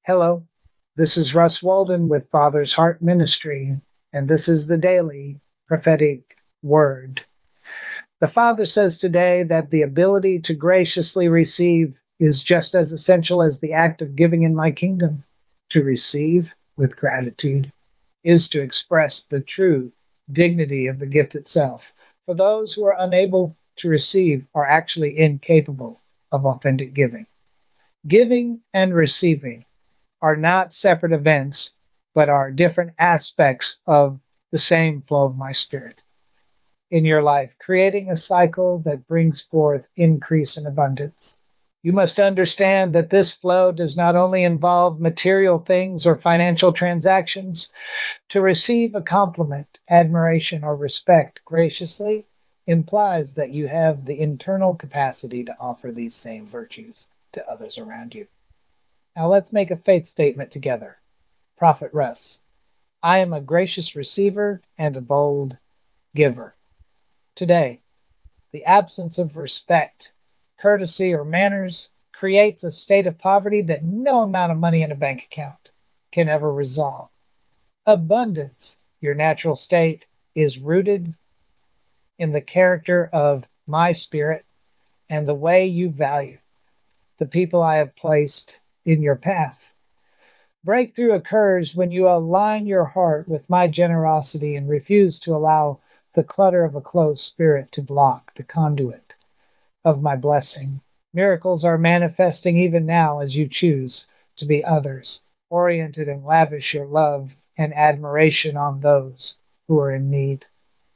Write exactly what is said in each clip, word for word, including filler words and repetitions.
Hello, this is Russ Walden with Father's Heart Ministry, and this is the daily prophetic word. The Father says today that the ability to graciously receive is just as essential as the act of giving in my kingdom. To receive with gratitude is to express the true dignity of the gift itself. For those who are unable to receive are actually incapable of authentic giving. Giving and receiving are not separate events, but are different aspects of the same flow of my spirit in your life, creating a cycle that brings forth increase and abundance. You must understand that this flow does not only involve material things or financial transactions. To receive a compliment, admiration, or respect graciously implies that you have the internal capacity to offer these same virtues to others around you. Now let's make a faith statement together. Prophet Russ, I am a gracious receiver and a bold giver. Today, the absence of respect, courtesy, or manners creates a state of poverty that no amount of money in a bank account can ever resolve. Abundance, your natural state, is rooted in the character of my spirit and the way you value the people I have placed in your path. Breakthrough occurs when you align your heart with my generosity and refuse to allow the clutter of a closed spirit to block the conduit of my blessing. Miracles are manifesting even now as you choose to be others, oriented and lavish your love and admiration on those who are in need.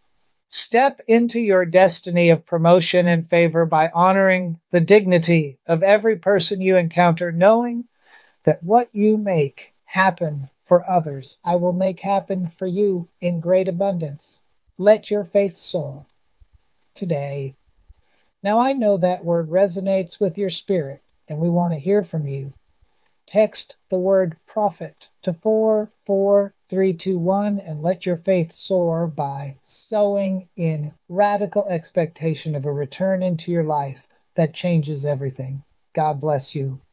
Step into your destiny of promotion and favor by honoring the dignity of every person you encounter, knowing that what you make happen for others, I will make happen for you in great abundance. Let your faith soar today. Now I know that word resonates with your spirit, and we want to hear from you. Text the word prophet to four four three two one and let your faith soar by sowing in radical expectation of a return into your life that changes everything. God bless you.